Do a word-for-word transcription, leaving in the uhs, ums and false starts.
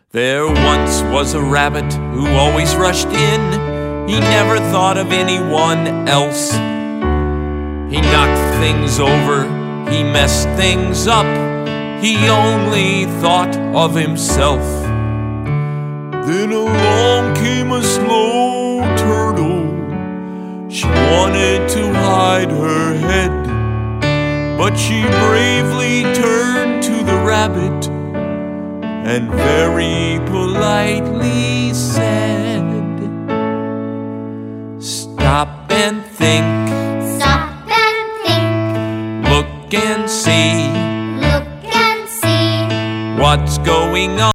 There once was a rabbit who always rushed in. He never thought of anyone else. He knocked things over, he messed things up. He only thought of himself. Then along came a slow turtle. She wanted to hide her head, but she bravely turned to the rabbit and very politely said, "Stop and think, stop and think, look and see, look and see what's going on."